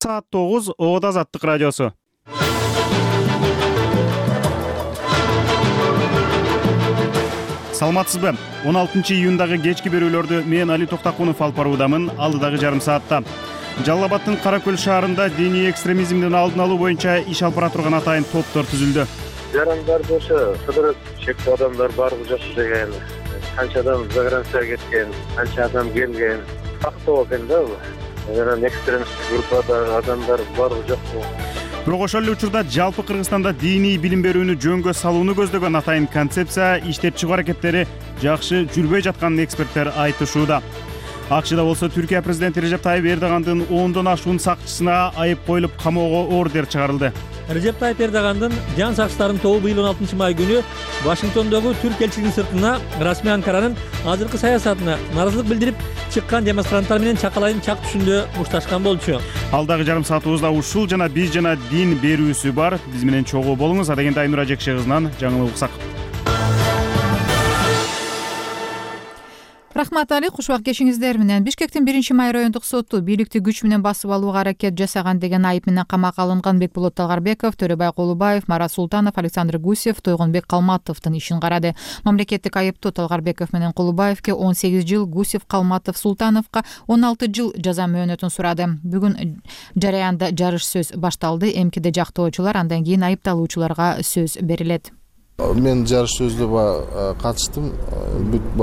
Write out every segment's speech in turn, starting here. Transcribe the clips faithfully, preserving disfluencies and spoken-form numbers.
Саат тогуз Оодо Азаттык радиосу. Саламатсызбы? он алтынчы июндагы кечки берүүлөрдү мен Али Токтакунов алып баруудамын. Алдыдагы жарым саатта Жалал Абадтын Кара Көл шаарында диний экстремизмдин алдын алуу боюнча иш алып бара турган атайын топтор түзүлдү. Жарандар болсо кыдырып чектүү адамдар барлыгы жок деген, канча адам загранцияга кеткен, канча адам келген. Фактоо экен да бул. Анан экстремисттик группада адамдар барлыгы жок. Бирок ошол эле учурда жалпы Кыргызстанда диний билим берүүнү жөнгө салууну көздөгөн атайын концепция иштеп чыгуу аракеттери жакшы жүрбөй жатканын эксперттер айтышууда. АКШда болсо Түркия президенти Режеп Тайып Эрдогандын ондон ашуун сакчысына айып коюлуп камоого ордер чыгарылды. Режеп Тайып Эрдогандын жан сакчыларын тобу быйыл он алтынчы май күнү Вашингтондогу Түрк элчилигинин сыртына расмий Анкаранын азыркы саясатына нааразылык билдирип чыккан демонстранттар менен чакалайын чак түшүндө мушташкан болчу. Алдагы жарым саатыбызда ушул жана биз жана дин берүүсү бар. Биз менен чогуу болуңуз. Адегенде Айнура Жекше кызынан жаңылык уксак. Рахмат Али, кушубак кешиңиздер менен. Бишкектин биринчи май райондук соту бийликти күч менен басып алууга аракет жасаган деген айып менен камакка алынган Бекболот Талгарбеков, Төрөбай Колубаев, Марат Султанов, Александр Гусев, Тойгонбек Калматовдун ишин карады. Мамлекеттик айыптоо Талгарбеков менен Колубаевке он сегиз жыл, Гусев, Калматов, Султановго он алты жыл жаза мөөнөтүн сурады. Бүгүн жараянда жарыш сөз башталды. МКД жактоочулар, андан кийин айыпталуучуларга сөз берилет. Мен жарыш сөздө катыштым. Бүт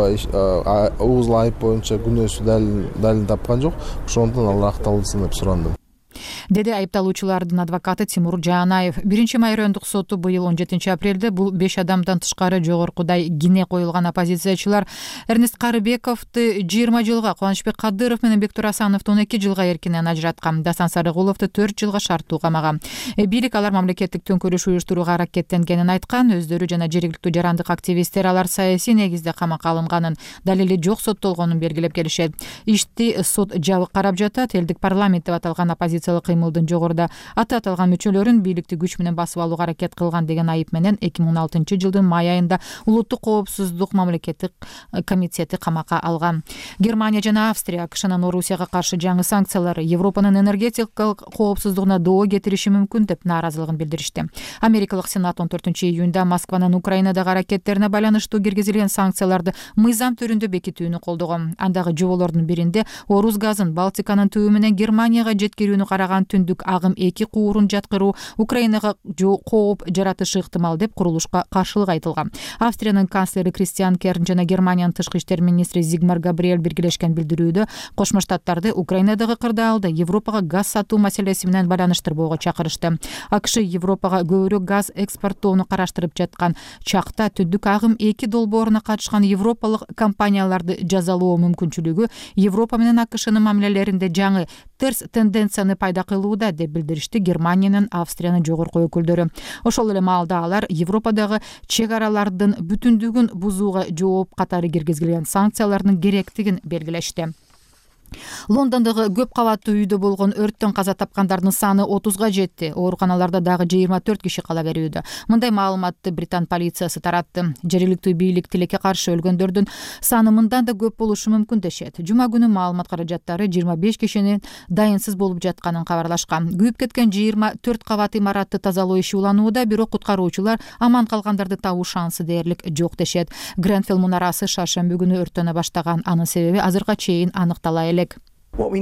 угузул айып боюнча күнөөсү далил тапкан жок. Ошондон ал акталсын деп сурандым. Деди айыпталуучулардын адвокаты Тимур Жаанаев. Биринчи май райондук соту быйыл он жетинчи апрелде бул беш адамдан тышкары жогоркудай гине коюлган оппозициячылар Эрнест Карыбековду жыйырма жылга, Кубанычбек Кадыров менен Бектур Асановду он эки жылга эркинен ажыраткан, Дасан Сарыгуловду төрт жылга шарттуу камаган. Бийлик алар мамлекеттик төңкөрүш уюштурууга аракеттенгенин айткан. Өздөрү жана жергиликтүү жарандык активисттер алар саясий негизде камакка алынганын, далили жок соттолгонун белгилеп келишет. Ишти сот жабык карап жатат. Элдик парламент деп аталган оппозициялык кыймылдын жогоруда аты аталган мүчөлөрүн бийликти күч менен басып алууга аракет кылган деген айып менен эки миң он алтынчы жылдын май айында улуттук коопсуздук мамлекеттик комитети камакка алган. Германия жана Австрия АКШнын Орусияга каршы жаңы санкциялары Европанын энергетикалык коопсуздугуна доо кетириши мүмкүн деп нааразылыгын билдиришти. Америкалык Сенат он төртүнчү июнда Москванын Украинадагы аракеттерине байланыштуу киргизилген санкцияларды мыйзам түрүндө бекитүүнү колдогон. Андагы жоболордун биринде Орус газын Балтиканын түбү менен Германияга жеткирүүнү караган түндүк агым эки куурун жаткыруу Украинага кооп жаратышы ыктымал деп курулушка каршылык айтылган. Австриянын канцлери Кристиан Керн жана Германиянын тышкы иштер министри Зигмар Габриэль биргелешкен билдирүүдө Кошмо Штаттарды Украинадагы кырдаалды Европага газ сатуу маселеси менен байланыштырбоого чакырышты. АКШ Европага көбүрөөк газ экспорттоону караштырып жаткан чакта түндүк агым эки долбооруна катышкан европалык компанияларды жазалоо мүмкүнчүлүгү Европа менен АКШнын мамилелеринде жаңы терс тенденцияны пайда кылууда деп билдиришти Германиянын Австриянын жогорку өкүлдөрү. Ошол эле маалда алар Европадагы чек аралардын бүтүндүгүн бузууга жооп катары киргизилген санкциялардын керектигин белгилешти. Лондондогу көп кабаттуу үйдө болгон өрттөн каза тапкандардын саны отузга жетти. Ооруканаларда дагы жыйырма төрт киши кала берүүдө. Мындай маалыматты Британ полициясы таратты. Жергиликтүү бийлик тилекке каршы өлгөндөрдүн саны мындан да көп болушу мүмкүн дешет. Жума күнү маалымат каражаттары жыйырма беш кишинин дайынсыз болуп жатканын кабарлашкан. Күйүп кеткен жыйырма төрт кабат имаратты тазалоо иши уланууда, бирок куткаруучулар аман калгандарды табуу шансы дээрлик жок дешет. Гренфелл мунарасы шаршемби күнү өрттөнө баштаган. Анын себеби азыркыга чейин аныктала элек. Бул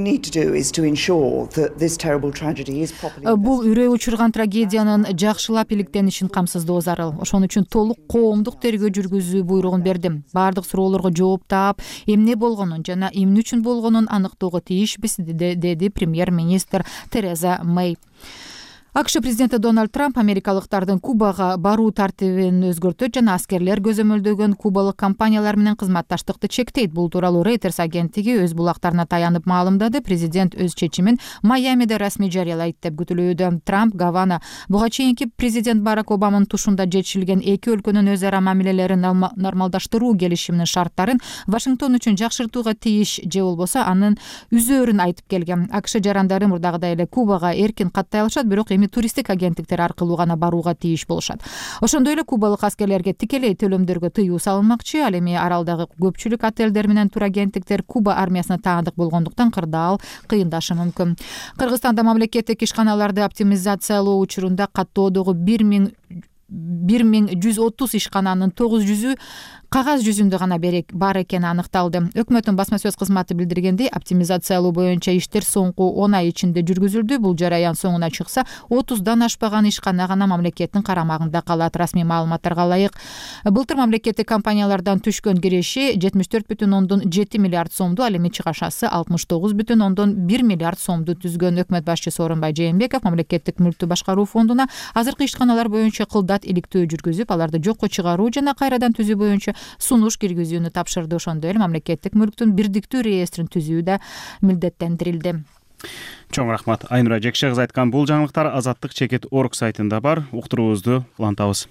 үрөй учурган трагедиянын жакшылап иликтенишин камсыздоо зарыл. Ошон үчүн толук коомдук тергөө жүргүзүү буйругун бердим. Бардык суроолорго жооп таап, эмне болгонун жана эмне үчүн болгонун аныктоого тийишпиз, деди премьер-министр Тереза Мэй. АКШ президенти Дональд Трамп америкалыктардын Кубага баруу тартибин өзгөртөт жана аскерлер көзөмөлдөгөн кубалык компаниялар менен кызматташтыкты чектейт. Бул тууралуу Reuters агенттиги өз булактарына таянып маалымдады. Президент өз чечимин Майамиде расмий жарыялайт деп күтүлүүдө. Трамп Гавана буга чейинки президент Барак Обаманын тушунда жетишилген эки өлкөнүн өз ара мамилелерин нормалдаштыруу келишиминин шарттарын Вашингтон үчүн жакшыртууга тийиш же болбосо анын үзөөрүн айтып келген. АКШ жарандары мурдагыдай эле Кубага эркин каттай алышат, бирок эми туристтик агенттиктер аркылуу гана барууга тийиш болушат. Ошондой эле кубалык аскерлерге тикелей төлөмдөргө тыюу салынмакчы. Ал эми аралдагы көпчүлүк отелдер менен турагенттиктер Куба армиясына таандык болгондуктан кырдаал кыйындашы мүмкүн. Кыргызстанда мамлекеттик ишканаларды оптимизациялоо учурунда каттоодогу бир миң жүз отуз ишкананын тогуз жүзү кагаз жүзүндө гана бар экени аныкталды. Өкмөттүн басма сөз кызматы билдиргендей, оптимизациялоо боюнча иштер соңку он ай ичинде жүргүзүлдү. Бул жараян соңуна чыкса, отуздан ашпаган ишкана гана мамлекеттин карамагында калат. Расмий маалыматтарга ылайык, былтыр мамлекеттик компаниялардан түшкөн киреши жетимиш төрт бүтүн ондон жети миллиард сомду, ал эми чыгашасы алтымыш тогуз бүтүн ондон бир миллиард сомду түзгөн. Өкмөт башчысы Орунбай Жээнбеков мамлекеттик мүлктү башкаруу фондуна азыркы ишканалар боюнча кылдат иликтөө жүргүзүп, аларды жокко чыгаруу жана кайрадан түзүү боюнча сунуш киргизүүнү тапшырды. Ошондой эле мамлекеттик мүлктүн бирдиктүү реестрин түзүү да милдеттендирилди. Чоң рахмат. Айнура Жекше кызы айткан бул жаңылыктар Азаттык чекит орг сайтында бар. Уктуруубузду улантабыз.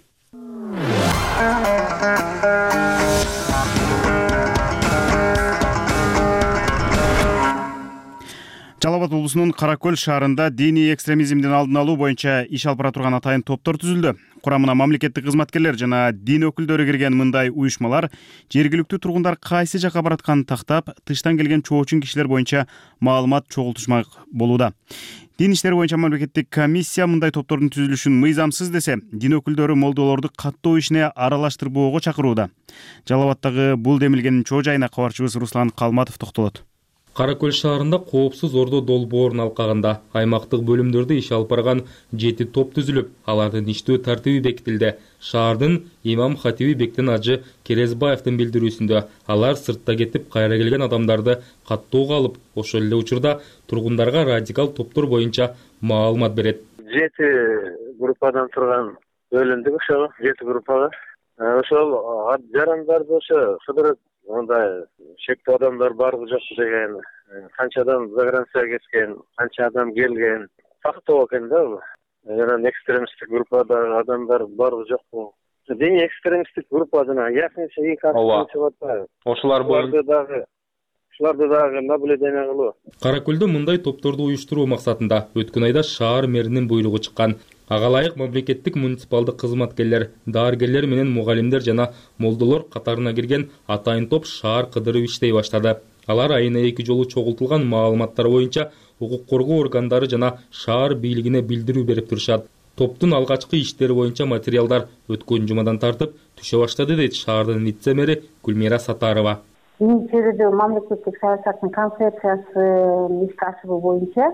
Жалал Абад облусунун Каракөл шаарында диний экстремизмдин алдын алуу боюнча иш алып бара турган атайын топтор түзүлдү. Курамына мамлекеттик кызматкерлер жана дин өкүлдөрү кирген мындай уюшмалар жергиликтүү тургундар кайсы жакка баратканын тактап, тыштан келген чоочун кишилер боюнча маалымат чогултушмак болууда. Дин иштери боюнча мамлекеттик комиссия мындай топтордун түзүлүшүн мыйзамсыз десе, дин өкүлдөрү молдолорду каттоо ишине аралаштырбоого чакырууда. Жалал Абадтагы бул демилгенин чоо жайына кабарчыбыз Руслан Калматов токтолот. Каракөл шаарында коопсуз ордо долбоорунун алкагында аймактык бөлүмдөрдө иш алып барган жети топ түзүлүп, алардын иштөө тартиби бекитилди. Шаардын имам хатиби Бектен Ажы Керезбаевдин билдирүүсүндө алар сыртта кетип кайра келген адамдарды каттоого алып, ошол эле учурда тургундарга радикал топтор боюнча маалымат берет. Жети группадан турган бөлүндүк ошого, жети группага. Ошол жарандарды ошо кыдырып, мындай шектүү адамдар барбы жокпу деген, канчадан загранцияга кеткен, канча адам келген, тактоо экен да бул. Жана экстремисттик группада адамдар барбы жокпу? Диний экстремисттик группа жана якынча эки чыгып атпайбы? Ошолар боюнча дагы ушуларды дагы наблюдение кылуу. Каракөлдө мындай топторду уюштуруу максатында өткөн айда шаар мэринин буйругу чыккан. Ага ылайык мамлекеттик муниципалдык кызматкерлер, дарыгерлер менен мугалимдер жана молдолор катарына кирген атайын топ шаар кыдырып иштей баштады. Алар айына эки жолу чогултулган маалыматтар боюнча укук коргоо органдары жана шаар бийлигине билдирүү берип турушат. Топтун алгачкы иштери боюнча материалдар өткөн жумадан тартып түшө баштады, дейт шаардын вице-мэри Гүлмира Сатарова. Министрликте мамлекеттик саясаттын концепциясы ишке ашыруу боюнча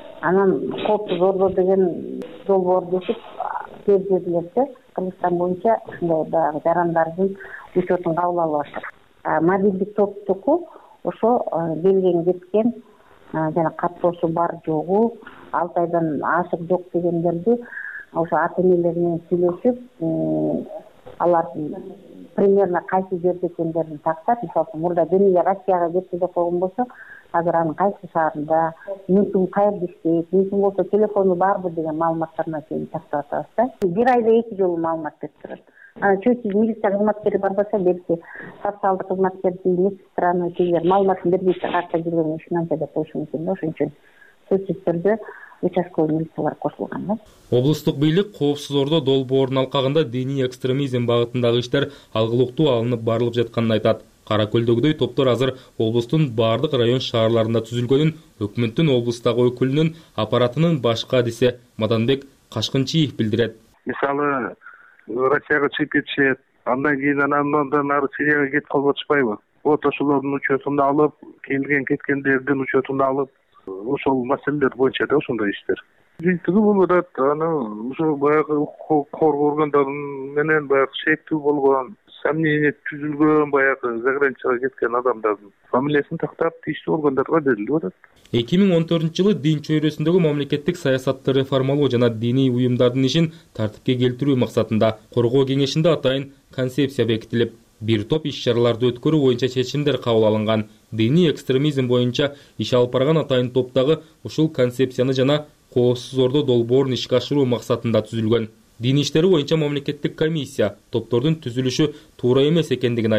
анан коопсуз ордо деген долбоорду өтүп берилди. Кыргызстан боюнча ушундай баягы жарандардын учетун кабыл алып баштык. Мобилдик топтуку ошо келген кеткен жана каттоосу бар жогу, алты айдан ашык жок дегендерди ошо ата энелери менен сүйлөшүп, алардын примерно кайсы жерде экендерин тактап, мисалы мурда Дениге Россияга кетти деп койгон болсо, азыр анын кайсы шаарында, мүмкүн каерде иштейт, мүмкүн болсо телефону барбы деген маалыматтарына чейин тактап атабыз да. Бир айда эки жолу маалымат берип турат. Анан чөйсүз милиция кызматкери барбаса, белки социалдык кызматкерди, медсестраны кийер маалыматын бербейт, картта жүргөн ишинен деп коюшу мүмкүн да. Ошон үчүн сөзсүз түрдө участковый милициялар кошулган да. Облустук бийлик коопсуз ордо долбоорунун алкагында диний экстремизм багытындагы иштер алгылыктуу алынып барылып жатканын айтат. Каракөлдөгүдөй топтор азыр облустун бардык район шаарларында түзүлгөнүн өкмөттүн облустагы өкүлүнүн аппаратынын башкы адиси Маданбек Кашкынчиев билдирет. Мисалы, Россияга чыгып кетишет, андан кийин андан ары Сирияга кетип калып атышпайбы? Вот ошолордун учетун алып, келген кеткендердин учетун алып, ошол маселелер боюнча да ошондой иштер. Жыйынтыгы болуп атат, аны ошо баягы коргоо органдары менен баягы шектүү болгон, сомнение түзүлгөн баягы заграничага кеткен адамдардын фамилиясын тактап тийиштүү органдарга берилип атат. эки миң он төртүнчү жылы дин чөйрөсүндөгү мамлекеттик саясатты реформалоо жана диний уюмдардын ишин тартипке келтирүү максатында коргоо кеңешинде атайын концепция бекитилип, бир топ иш-чараларды өткөрүү боюнча чечимдер кабыл алынган. Диний экстремизм боюнча иш алып барган атайын топтагы ушул концепцияны жана коопсуз ордо долбоорун ишке ашыруу максатында түзүлгөн. Дин иштери боюнча мамлекеттик комиссия топтордун түзүлүшү туура эмес экендигин айтып,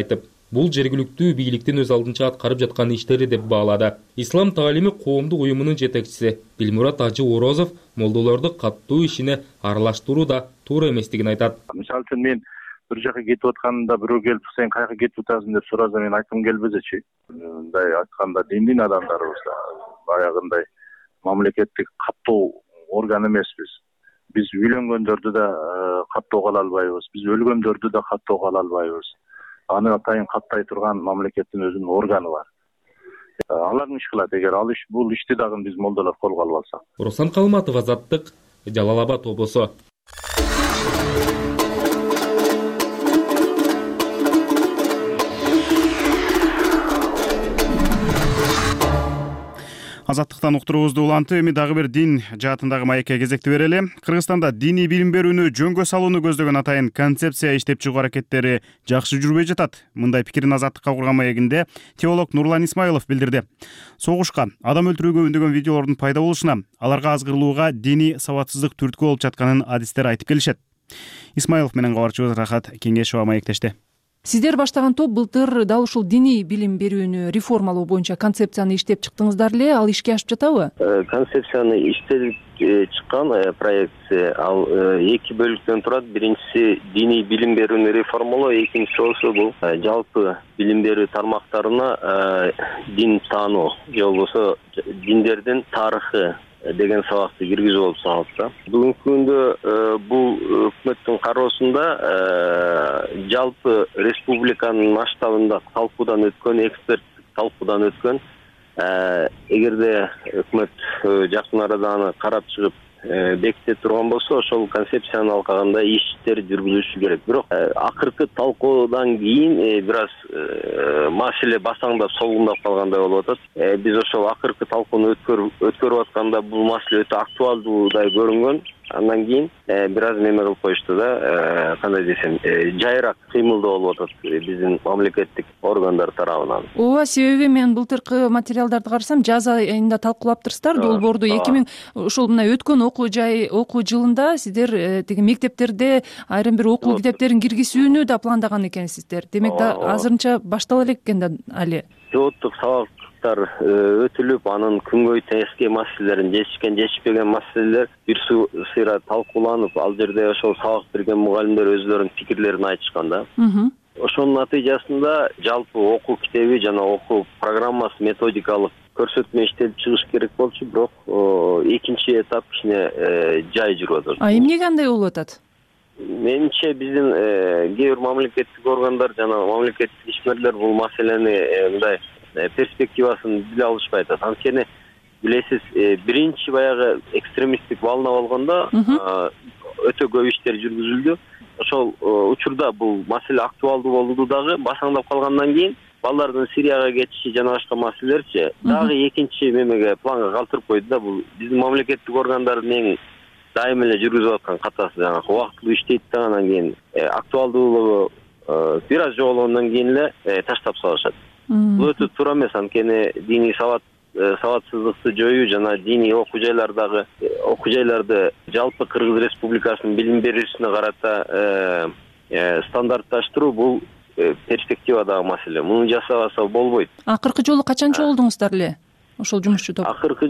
Бул жергиликтүү бийликтин өз алдынча аткарып жаткан иштери деп баалады. Ислам таалими коомдук уюмунун жетекчиси Дилмурат Ажы Орозов молдолорду каттуу ишине аралаштыруу да туура эместигин айтат. Мисалы үчүн мен бир жака кетип атканда бирөө келип сен каяка кетип атасың деп сураса мен айткым келбесечи. Мындай айтканда диндин адамдарыбыз да баягындай мамлекеттик каттоо орган эмеспиз. Биз үйлөнгөндөрдү да каттоого ала албайбыз. Биз өлгөндөрдү да каттоого ала албайбыз. Аны атайын каттай турган мамлекеттин өзүнүн органы бар. Алар иш кылат эгер ал иш бул ишти дагы биз молдолор колго алып алсак. Руслан Калматов, Азаттык, Жалал Абад облусу. Азаттыктан уктуруубузду улантып, эми дагы бир дин жаатындагы маекке кезекти берели. Кыргызстанда диний билим берүүнү жөнгө салууну көздөгөн атайын концепция иштеп чыгуу аракеттери жакшы жүрбөй жатат. Мындай пикирин Азаттыкка курган маегинде теолог Нурлан Исмаилов билдирди. Согушка, адам өлтүрүүгө үндөгөн видеолордун пайда болушуна, аларга азгырылууга диний сабатсыздык түрткү болуп жатканын адистер айтып келишет. Исмаилов менен кабарчыбыз Рахат Кеңешова маектешти. Сиздер баштаган топ былтыр дал ушул диний билим берүүнү реформалоо боюнча концепцияны иштеп чыктыңыздар эле, ал ишке ашып жатабы? Концепцияны иштелип чыккан проекция ал эки бөлүктөн турат. Биринчиси диний билим берүүнү реформалоо, экинчиси болсо бул жалпы билим берүү тармактарына дин таануу же болбосо диндердин тарыхы деген сабакты киргизүү болуп саналат. Бүгүнкү күндө бул өкмөттүн кароосунда жалпы республиканын масштабында талкуудан өткөн, эксперттик талкуудан өткөн. Эгерде өкмөт жакын арада аны карап чыгып беките турган болсо, ошол концепцияны алганда иштер жүргүзүлүшү керек. Бирок акыркы талкуудан кийин бир аз маселе басаңдап, солуңдап калгандай болуп атат. Биз ошол акыркы талкууну өткөрүп атканда бул маселе өтө актуалдуудай көрүнгөн. Андан кийин бир аз неме кылып коюшту да, кандай десем, жайыраак кыймылдоо болуп атат биздин мамлекеттик органдар тарабынан. Ооба, себеби мен былтыркы материалдарды карасам, жаз айында талкуулаптырсыздар долбоорду. эки миң ошол мына өткөн окуу жай окуу жылында сиздер тиги мектептерде айрым бир окуу китептерин киргизүүнү да пландаган экенсиздер. Демек да азырынча баштала элек экен да али. Пилоттук сабак өтүлүп, анын күнгөй теске маселелерин, жетишкен, жетишпеген маселелер бир сыйра талкууланып, ал жерде ошол сабак берген мугалимдер өзлөрүнүн пикирлерин айтышкан да. Ошонун натыйжасында жалпы окуу китеби жана окуу программасы методикалык көрсөтмө иштелип чыгыш керек болчу, бирок экинчи этап кичине жай жүрүп атат. А эмнеге андай болуп атат? Менимче биздин кээ бир мамлекеттик органдар жана мамлекеттик ишмерлер бул маселени мындай перспективасын биле алышпай атат. Анткени билесиз, биринчи баягы экстремисттик волна болгондо өтө көп иштер жүргүзүлдү. Ошол учурда бул маселе актуалдуу болду дагы, басаңдап калгандан кийин балдардын Сирияга кетиши жана башка маселелерчи дагы экинчи мемеге планга калтырып койду да. Бул биздин мамлекеттик органдардын эң дайым эле жүргүзүп аткан катасы, жана убактылуу иштейт да, анан кийин актуалдуулугу бир аз жоголгондон кийин эле таштап салышат. Бул өтө туура эмес, анткени диний сабат сабатсыздыкты жоюу жана диний окуу жайлардагы окуу жайларды жалпы Кыргыз Республикасынын билим берүүсүнө карата стандартташтыруу бул перспективадагы маселе. Муну жасабаса болбойт. Акыркы жолу качан чогулдуңуздар эле ошол жумушчу топ? Акыркы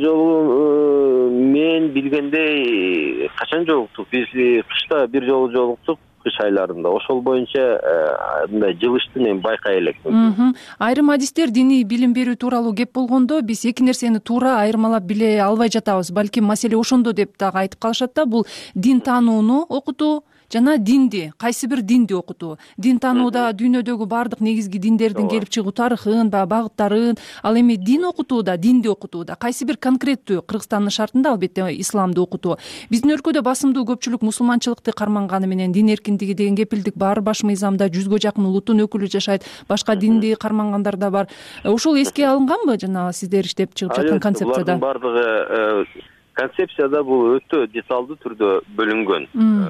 жолу мен билгендей качан жолуктук? Биз кышта бир жолу жолуктук, кыш айларында. Ошол боюнча мындай жылышты мен байкай элекмин. Айрым адистер диний билим берүү тууралуу кеп болгондо биз эки нерсени туура айырмалап биле албай жатабыз. Балким маселе ошондо деп дагы айтып калышат да. Бул дин таанууну окутуу жана динди, кайсы бир динди окутуу. Дин таанууда дүйнөдөгү баардык негизги диндердин келип чыгуу тарыхын, багыттарын, ал эми дин окутууда, динди окутууда кайсы бир конкреттүү Кыргызстандын шартында албетте исламды окутуу. Биздин өлкөдө басымдуу көпчүлүк мусулманчылыкты карманганы менен дин эркиндиги деген кепилдик бар. Баш мыйзамда жүзгө жакын улуттун өкүлү жашайт, башка динди кармангандар да бар. Ошол эске алынганбы жана сиздер иштеп чыгып жаткан концепцияда? Булардын бардыгы концепцияда бул өтө деталдуу түрдө бөлүнгөн.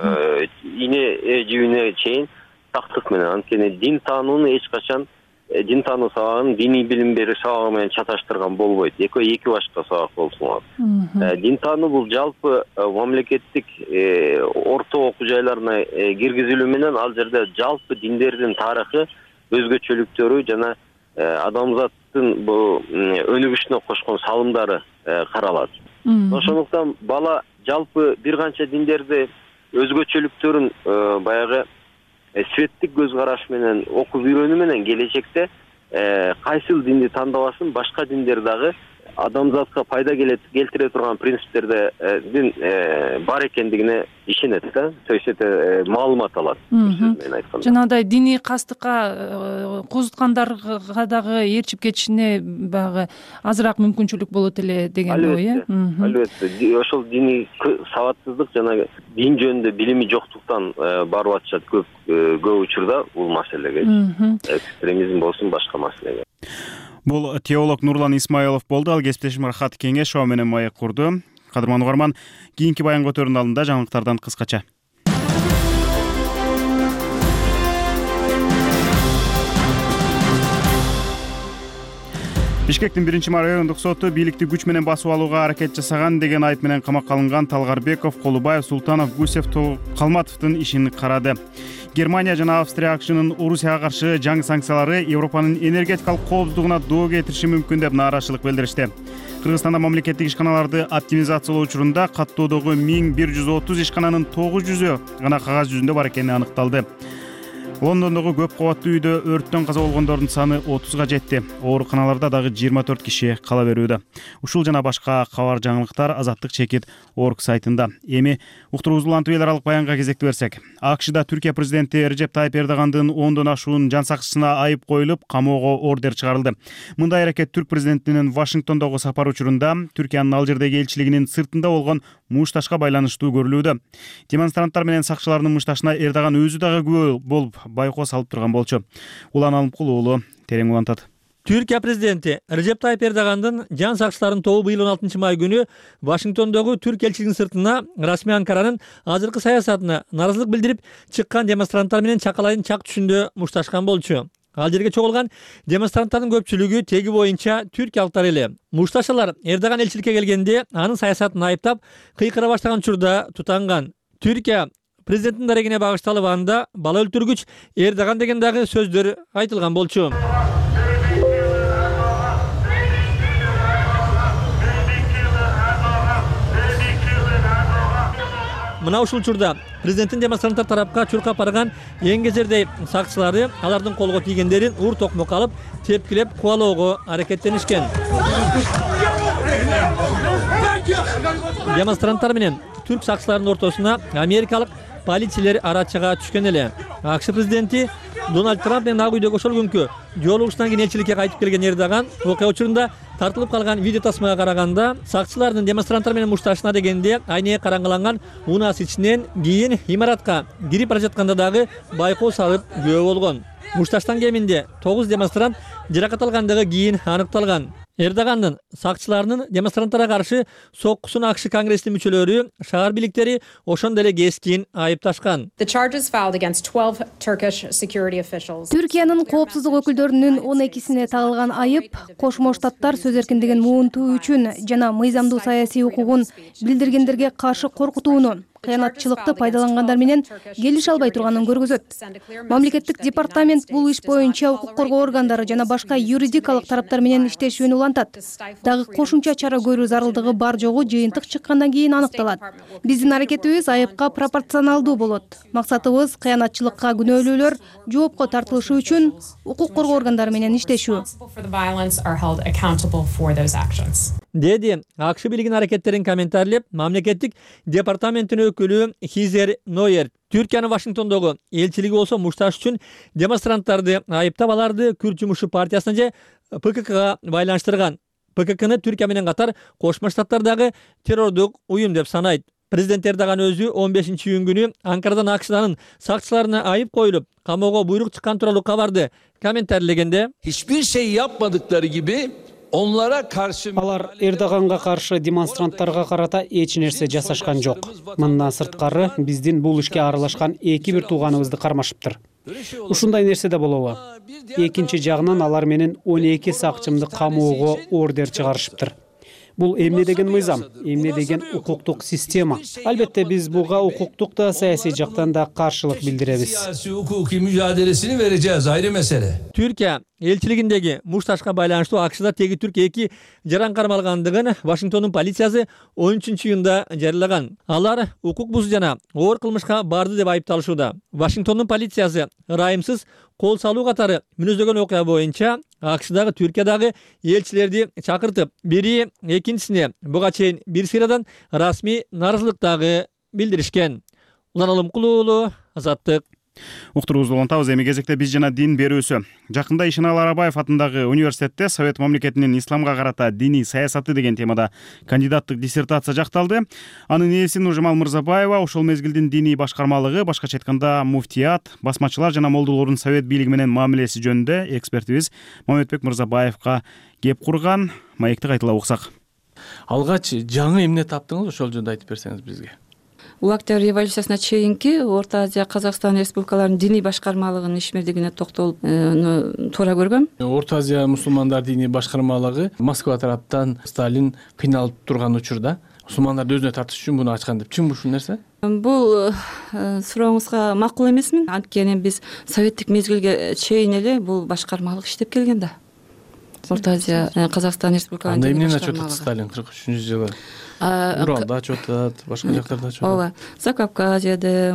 Ине жибине чейин тактык менен, анткени дин таанууну эч качан дин таануу сабагын диний билим берүү сабагы менен чаташтырган болбойт. Экөө эки башка сабак болуп саналат. Дин таануу бул жалпы мамлекеттик орто окуу жайларына киргизилүү менен ал жерде жалпы диндердин тарыхы өзгөчөлүктөрү жана адамзаттын бул өнүгүшүнө кошкон салымдары каралат. Ошондуктан бала жалпы бир канча диндерди өзгөчөлүктөрүн баягы светтик көз караш менен окуп үйрөнүү менен келечекте кайсыл динди тандабасын башка диндер дагы адамзатка пайда келтире турган принциптердин бар экендигине ишенет да, то есть это маалымат алат. Жанагындай диний кастыкка козуткандарга дагы ээрчип кетишине баягы азыраак мүмкүнчүлүк болот эле деген ой, э? Албетте, ошол диний сабатсыздык жана дин жөнүндө билими жоктуктан барып атышат көп көп учурда бул маселеге. Экстремизм болсун, башка маселеге. Бул теолог Нурлан Исмаилов болду. Ал кесиптешим Рахат Кеңеш ошо менен маек курду. Кадырман угарман, кийинки баян көтөрүүнүн алдында жаңылыктардан кыскача. Бишкектин биринчи райондук соту бийликти күч менен басып алууга аракет жасаган деген айып менен камакка алынган Талгарбеков, Колубаев, Султанов, Гусев, Калматовдун ишин карады. Германия жана Австрия акшынын Орусияга каршы жаңы санкциялары Европанын энергетикалык коопсуздугуна доо кетириши мүмкүн деп нааразычылык билдиришти. Кыргызстанда мамлекеттик ишканаларды оптимизациялоо учурунда каттоодогу миң бир жүз отуз ишкананын тогуз жүзү гана кагаз жүзүндө бар экени аныкталды. Лондондогу көп кабаттуу үйдө өрттөн каза болгондордун саны отузга жетти. Ооруканаларда дагы жыйырма төрт киши кала берүүдө. Ушул жана башка кабар жаңылыктар Азаттык чекит орг сайтында. Эми уктуруубузду эл аралык баянга кезекти берсек. АКШда Түркия президенти Режеп Тайып Эрдогандын ондон ашуун жан сакчысына айып коюлуп, камоого ордер чыгарылды. Мындай аракет түрк президентинин Вашингтондогу сапар учурунда Түркиянын ал жердеги элчилигинин сыртында болгон мушташка байланыштуу көрүлүүдө. Демонстранттар менен сакчылардын мушташына Эрдоган өзү дагы күбө болуп байкоо салып турган болчу. Улан Алымкул уулу терең улантат. Түркия президенти Режеп Тайып Эрдогандын жан сакчыларын тобу быйыл он алтынчы май күнү Вашингтондогу түрк элчилигинин сыртына расмий Анкаранын азыркы саясатына нааразылык билдирип чыккан демонстранттар менен чакалайдын чак түшүндө мушташкан болчу. Ал жерге чогулган демонстранттардын көпчүлүгү теги боюнча түркиялыктар эле. Мушташалар Эрдоган элчиликке келгенде анын саясатын айыптап кыйкыра баштаган учурда тутанган. Түркия президенттин дарегине багышталып анда бала өлтүргүч Эрдоган деген дагы сөздөр айтылган болчу. Мына ушул учурда президенттин демонстранттар тарапка чуркап барган эң кезердей сакчылары алардын колго тийгендерин ур токмокко алып тепкилеп кубалоого аракеттенишкен. Демонстранттар менен түрк сакчыларынын ортосуна америкалык полициялар арачыга түшкөн эле. АКШ президенти Дональд Трамп менен Ак үйдөгү ошол күнкү жолугушуудан кийин элчиликке кайтып келген Эрдоган окуя учурунда тартылып калган видео тасмага караганда сакчылардын демонстранттар менен мушташына дегенде айнеге караңгыланган унаас ичинен кийин имаратка кирип бара жатканда дагы байкоо салып күбө болгон. Мушташтан кеминде тогуз демонстрант жаракат алгандыгы кийин аныкталган. Эрдогандын сакчыларынын демонстранттарга каршы соккусун АКШ конгресстин мүчөлөрү, шаар бийликтери ошондо эле кескин айыпташкан. Түркиянын коопсуздук өкүлдөрүнүн он экисине тагылган айып Кошмо Штаттар сөз эркиндигин муунтуу үчүн жана мыйзамдуу саясий укугун билдиргендерге каршы коркутууну, кыянатчылыкты пайдалангандар менен келише албай турганын көргөзөт. Мамлекеттик департамент бул иш боюнча укук коргоо органдары жана башка юридикалык тараптар менен иштешүүнү улантат. Дагы кошумча чара көрүү зарылдыгы бар жогу жыйынтык чыккандан кийин аныкталат. Биздин аракетибиз айыпка пропорционалдуу болот. Максатыбыз кыянатчылыкка күнөөлүүлөр жоопко тартылышы үчүн укук коргоо органдары менен иштешүү. Деди АКШ бийлигинин аракеттерин комментарлеп, мамлекеттик департаменттин өкүлү Хизер Нойер Түркиянын Вашингтондогу элчилиги болсо мушташ үчүн демонстранттарды айыптап аларды Күрд жумушчу партиясына же ПККга байланыштырган. ПККны Түркия менен катар Кошмо Штаттар дагы террордук уюм деп санайт. Президент Эрдоган өзү он бешинчи июнь күнү Анкарадан АКШнын сакчыларына айып коюлуп, камоого буйрук чыккан тууралуу кабарды комментарлегенде, hiçbir şey yapmadıkları gibi onlara karşı алар Эрдоганга каршы демонстранттарга карата эч нерсе жасашкан жок. Мындан сырткары биздин бул ишке аралашкан эки бир тууганыбызды кармашыптыр. Ушундай нерсе да болобу. Экинчи жагынан алар менен он эки сакчымды камоого ордер чыгарышыптыр. бул эмне деген мыйзам, эмне деген укуктук система? Албетте биз буга укуктук да саясий жактан да каршылык билдиребиз. Siyasi hukuki mücadelesini vereceğiz, ayrı mesele. Türkiye elçiligindеги мушташка байланыштуу акшда теги түрк эки жаран кармалгандыгын Вашингтондун полициясы он үчүнчү июнда жарыялаган. Алар укук бузуу жана оор кылмышка барды деп айыпталышууда. Вашингтондун полициясы ырайымсыз кол салуу катары мүнөздөгөн окуя боюнча акшдагы Түркиядагы элчилерди чакыртып, бири экинчисине буга чейин бир сыйрадан расмий нааразылыктагы билдиришкен. Улан Алымкулуу, Азаттык. Уктуруубузду улантабыз. Эми кезекте биз жана дин берүүсү. Жакында Ишеналы Арабаев атындагы университетте Совет мамлекетинин исламга карата диний саясаты деген темада кандидаттык диссертация жакталды. Анын ээси Нуржамал Мырзабаева ошол мезгилдин диний башкармалыгы, башкача айтканда муфтият, басмачылар жана молдолордун совет бийлиги менен мамилеси жөнүндө экспертибиз Мамедбек Мырзабаевка кеп курган. Маекти кайталап уксак. Алгач жаңы эмне таптыңыз, ошол жөнүндө айтып берсеңиз бизге. Улуу Октябрь революциясына чейинки Орто Азия, Казакстан республикаларынын диний башкармалыгынын ишмердигине токтолуп туура көргөм. Орто Азия мусулмандар диний башкармалыгы Москва тараптан Сталин кыйналып турган учурда мусулмандарды өзүнө тартыш үчүн буну ачкан деп. Чын ушул нерсе? Бул сурооңузга макул эмесмин. Анткени биз советтик мезгилге чейин эле бул башкармалык иштеп келген да. Орто Азия, Казакстан республикаларынын диний башкармалыгы. Анда эмне ачып Сталин кырк үчүнчү жылы? Уралда ачып, башка жактарда ачып. Ооба, Закавказьеде,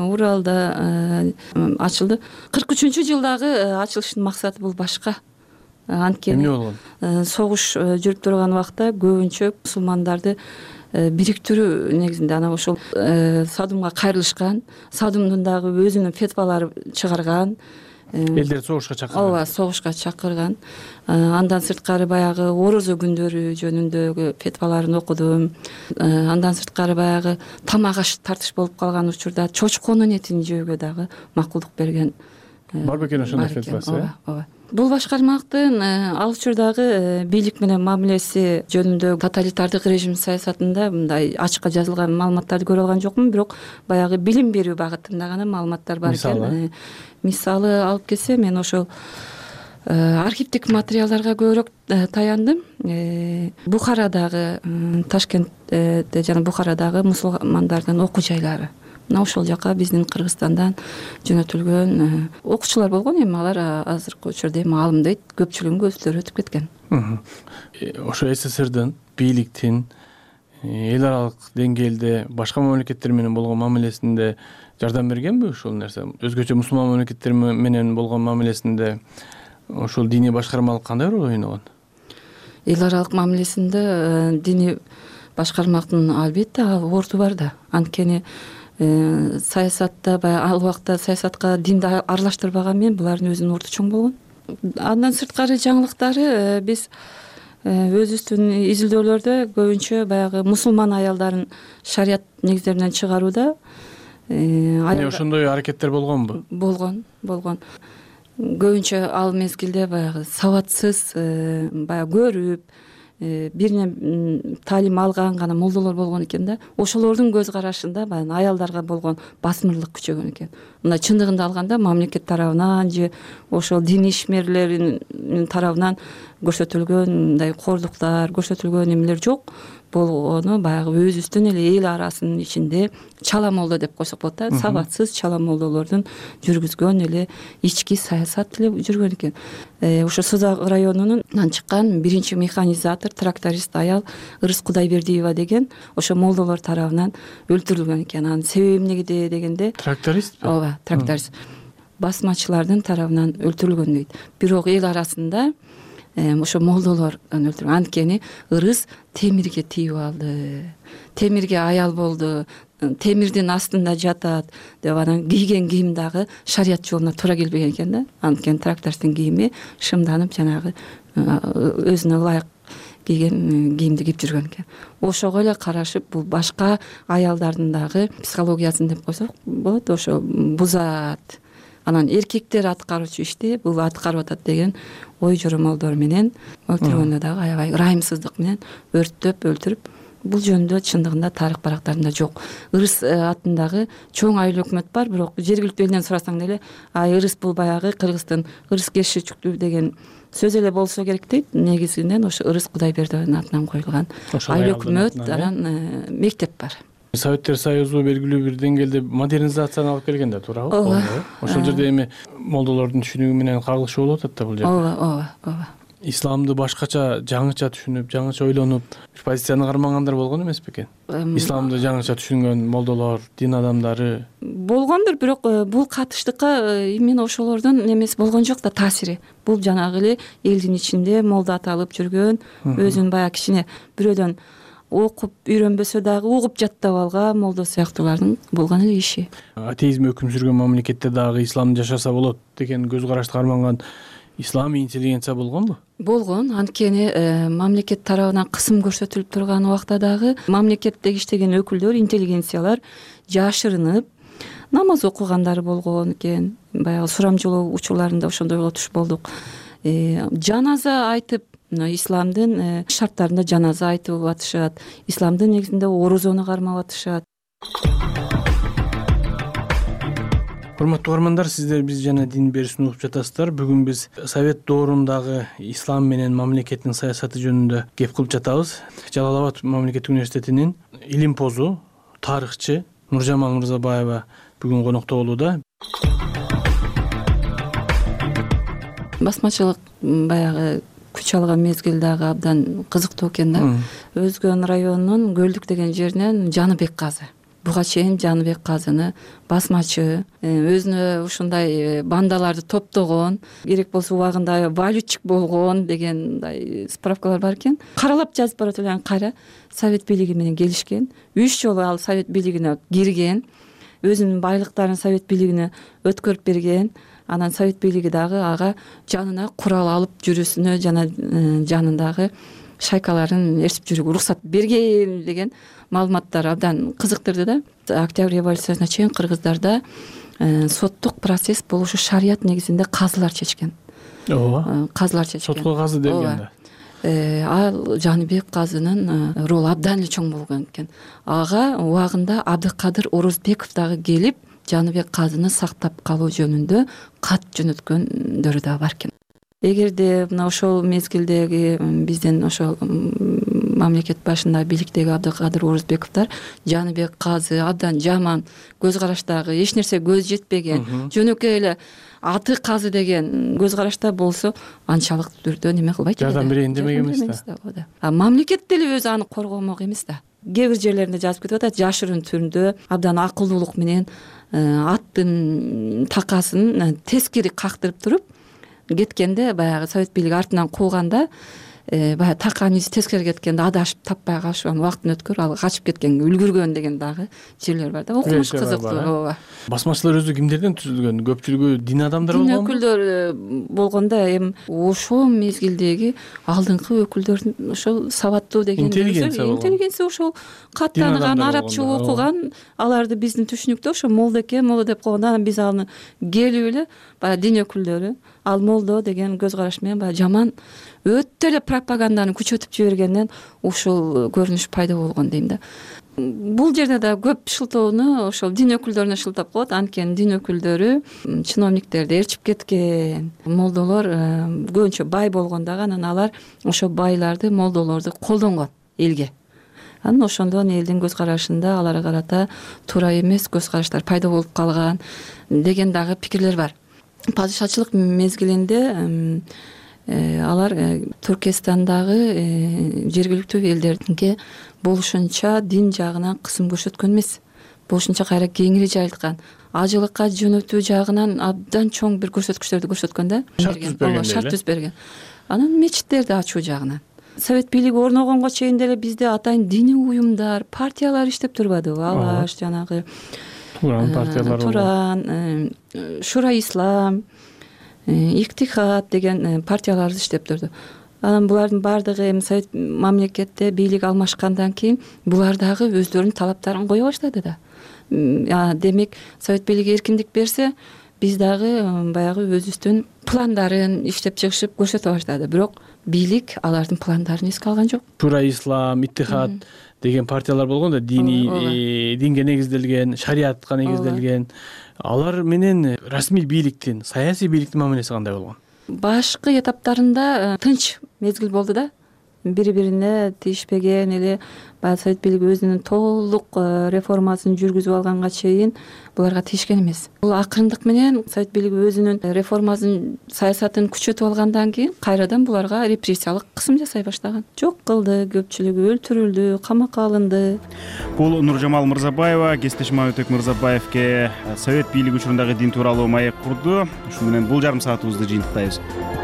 Уралда ачылды. кырк үчүнчү жылдагы ачылыштын максаты бул башка. Анткени эмне болгон? Согуш жүрүп турган убакта көбүнчө мусулмандарды бириктирүү негизинде анан ошол Садумга кайрылышкан, Садумдун дагы өзүнүн фетвалары чыгарган. Элдерди согушка чакырган. Ооба, согушка чакырган. Андан сырткары баягы орозо күндөрү жөнүндөгү фетваларын окудум. Андан сырткары баягы тамак аш тартыш болуп калган учурда чочконун этин жөөгө дагы макулдук берген. Бар бекен ошондой фетвасы? Ооба, ооба. Бул башкармалыктын ал учурдагы бийлик менен мамилеси жөнүндө тоталитардык режим саясатында мындай ачыкка жазылган маалыматтарды көрө алган жокмун, бирок баягы билим берүү багытында гана маалыматтар бар экен. Мисалы алып келсе, мен ошол архивдик материалдарга көбүрөөк таяндым. Бухарадагы, Ташкентте жана Бухарадагы мусулмандардын окуу жайлары. Мына ошол жака биздин Кыргызстандан жөнөтүлгөн окуучулар болгон, эми алар азыркы учурда эми алым дейт, көпчүлүгүнүн көзүлөрү өтүп кеткен. Ошо СССРдин бийликтин эл аралык деңгээлде башка мамлекеттер менен болгон мамилесинде жардам бергенби ушул нерсе? Өзгөчө мусулман мамлекеттер менен болгон мамилесинде ошол диний башкармалык кандай роль ойногон? Эл аралык мамилесинде диний башкармалыктын албетте орду бар да. Анткени саясатта баягы ал убакта саясатка динди аралаштырбаган мен булардын өзүнүн орду чоң болгон. Андан сырткары жаңылыктары биз өзүбүздүн изилдөөлөрдө көбүнчө баягы мусулман аялдарын шарият негиздеринен чыгарууда ошондой аракеттер болгонбу? Болгон, болгон. Көбүнчө ал мезгилде баягы сабатсыз, баягы көрүп, бирине таалим алган гана молдолор болгон экен да. Ошолордун көз карашында баягы аялдарга болгон басмырлык күчөгөн экен. Мына чындыгында алганда мамлекет тарабынан же ошол дин ишмерлеринин тарабынан көрсөтүлгөн мындай кордуктар, көрсөтүлгөн эмелер жок. Болгону баягы өзүбүздүн эле эл арасынын ичинде чала молдо деп койсок болот да, сабатсыз чала молдолордун жүргүзгөн эле ички саясат эле жүргөн экен. Ошо Созак районунан чыккан биринчи механизатор, тракторист аял Ырыс Кудайбердиева деген ошо молдолор тарабынан өлтүрүлгөн экен. Анын себеби эмнеде дегенде трактористпи? Ооба, тракторист. Басмачылардын тарабынан өлтүрүлгөн дейт. Бирок эл арасында ошо молдолор өлтүргөн. Анткени Ырыс темирге тийип алды. Темирге аял болду. Темирдин астында жатат деп анан кийген кийим дагы шарият жолуна туура келбеген экен да. Анткени трактористтин кийими шымданып жанагы өзүнө ылайык кийген кийимди кийип жүргөн экен. Ошого эле карашып бул башка аялдардын дагы психологиясын деп койсок болот, ошо бузат. Анан эркектер аткаруучу ишти бул аткарып атат деген ой жоромолдор менен өлтүргөндө дагы аябай ырайымсыздык менен өрттөп өлтүрүп бул жөнүндө чындыгында тарых барактарында жок. Ырыс атындагы чоң айыл өкмөт бар, бирок жергиликтүү элден сурасаң деле ай ырыс бул баягы Кыргыздын ырыс кешичүктүү деген сөз эле болсо керек дейт. Негизинен ошо ырыс Кудайбердиевдин атынан коюлган айыл өкмөт, анан мектеп бар. Советтер Союзу белгилүү бир деңгээлде модернизацияны алып келген да, туурабы? Ооба. Ошол жерде эми молдолордун түшүнүгү менен кагылышы болуп атат да бул жерде. Ооба, ооба, ооба. Исламды башкача, жаңыча түшүнүп, жаңыча ойлонуп, бир позицияны кармагандар болгон эмес бекен? Исламды жаңыча түшүнгөн молдолор, дин адамдары болгондур, бирок бул катыштыкка именно ошолордун немеси болгон жок да, таасири. Бул жанагы эле элдин ичинде молдо аталып жүргөн, өзүн баягы кичине бирөөдөн окуп үйрөнбөсө дагы угуп жаттап алган молдо сыяктуулардын болгон эле иши. Атеизм өкүм сүргөн мамлекетте дагы исламды жашаса болот деген көз карашты карманган ислам интеллигенция болгонбу? Болгон. Анткени мамлекет тарабынан кысым көрсөтүлүп турган убакта дагы мамлекеттеги иштеген өкүлдөр, интеллигенциялар жашырынып намаз окугандары болгон экен. Баягы сурамжылоо учурларында ошондойго туш болдук. Жаназа айтып, исламдын шарттарында жаназа айтып атышат, исламдын негизинде орозону кармап атышат. Урматтуу угармандар, сиздер биз жана дин берүүсүн угуп жатасыздар. Бүгүн биз Совет доорундагы ислам менен мамлекеттин саясаты жөнүндө кеп кылып жатабыз. Жалал Абад мамлекеттик университетинин илимпозу, тарыхчы Нуржамал Мырзабаева бүгүн конокто болууда. Басмачылык баягы күч алган мезгил дагы абдан кызыктуу экен да. Өзгөн районунун Көлдүк деген жеринен Жаныбек казы. Буга чейин Жаныбек казыны басмачы, өзүнө ушундай бандаларды топтогон, керек болсо убагында валютчик болгон деген мындай справкалар бар экен. Каралап жазып барат элем, кайра Совет бийлиги менен келишкен. Үч жолу ал Совет бийлигине кирген, өзүнүн байлыктарын Совет бийлигине өткөрүп берген. Анан Совет бийлиги дагы ага жанына курал алып жүрүүсүнө жана жанындагы шайкаларын ээрчип жүрүүгө уруксат берген деген маалыматтар абдан кызыктырды да. Октябрь революциясына чейин Кыргыздарда соттук процесс болушу шарият негизинде казылар чечкен. Ооба. Казылар чечкен. Сотко казы делген да. Ал Жаныбек казынын ролу абдан эле чоң болгон экен. Ага убагында Абдыкадыр Орозбеков дагы келип, Жаныбек казыны сактап калуу жөнүндө кат жөнөткөндөрү да бар экен. Эгерде мына ошол мезгилдеги биздин ошол мамлекет башында бийликтеги Абдыкадыр Орозбековдор Жаныбек казы абдан жаман көз караштагы, эч нерсе көз жетпеген, жөнөкөй эле аты казы деген көз карашта болсо, анчалык түрдө неме кылбайт эле. Жардам берейин демек эмес да. А мамлекет деле өзү аны коргомок эмес да. Кээ бир жерлеринде жазып кетип атат, жашырын түрдө абдан акылдуулук менен аттын такасын тескери кактырып туруп кеткенде, баягы Совет бийлиги артынан кууганда, баягы таканын изи тескери кеткенде адашып таппай калышып, убакытын өткөрүп ал качып кеткенге үлгүргөн деген дагы жерлер бар да. Окумуш кызыктуу. Ооба. Басмачылар өзү кимдерден түзүлгөн? Көпчүлүгү дин адамдары болгонбу? Дин өкүлдөр болгондо эми ошол мезгилдеги алдыңкы өкүлдөрдүн ошол сабаттуу деген интеллигенция ошол кат тааныган, арабча окуган, аларды биздин түшүнүктө ошо молдо экен, молдо деп койгондо анан биз аны келип эле баягы дин өкүлдөрү ал молдо деген көз караш менен баягы жаман өтө эле пропаганданы күчөтүп жибергенден ушул көрүнүш пайда болгон дейм да. Бул жерде да көп шылтоону ошол дин өкүлдөрүнө шылтап коет. Анткени дин өкүлдөрү чиновниктерди ээрчип кеткен. Молдолор көбүнчө бай болгон дагы, анан алар ошо байларды, молдолорду колдонгон элге. Анан ошондон элдин көз карашында аларга карата туура эмес көз караштар пайда болуп калган деген дагы пикирлер бар. Падышачылык мезгилинде алар Түркистандагы жергиликтүү элдердинке болушунча дин жагынан кысым көрсөткөн эмес. Болушунча кайра кеңири жайылткан. Ажылыкка жөнөтүү жагынан абдан чоң бир көрсөткүчтөрдү көрсөткөн да. Шарт түзүп берген. Анан мечиттерди ачуу жагынан. Совет бийлиги орногонго чейин деле бизде атайын диний уюмдар, партиялар иштеп турбадыбы? Алаш, жанагы Туран партиялар, Туран, Шура Ислам, Иктихад деген партиялар иштеп турду. Анан булардын баардыгы эми Совет мамлекетте бийлик алмашкандан кийин булар дагы өздөрүнүн талаптарын кое баштады да. Демек, Совет бийлиги эркиндик берсе, биз дагы баягы өзүбүздүн пландарын иштеп чыгышып көрсөтө баштады. Бирок бийлик алардын пландарын эске алган жок. Шура Ислам, Иттихад деген партиялар болгон да, диний динге негизделген, шариатка негизделген. Алар менен расмий бийликтин, саясий бийликтин мамилеси кандай болгон? Башкы этаптарында тынч мезгил болду да. Бири бирине тийишпеген эле баягы совет бийлиги өзүнүн толук реформасын жүргүзүп алганга чейин буларга тийишкен эмес. Бул акырындык менен совет бийлиги өзүнүн реформасын, саясатын күчөтүп алгандан кийин кайрадан буларга репрессиялык кысым жасай баштаган. Жок кылды, көпчүлүгү өлтүрүлдү, камакка алынды. Бул Нуржамал Мырзабаева, кесиптешим Мамытбек Мырзабаевке совет бийлиги учурундагы дин тууралуу маек курду. Ушу менен бул жарым саатыбызды жыйынтыктайбыз.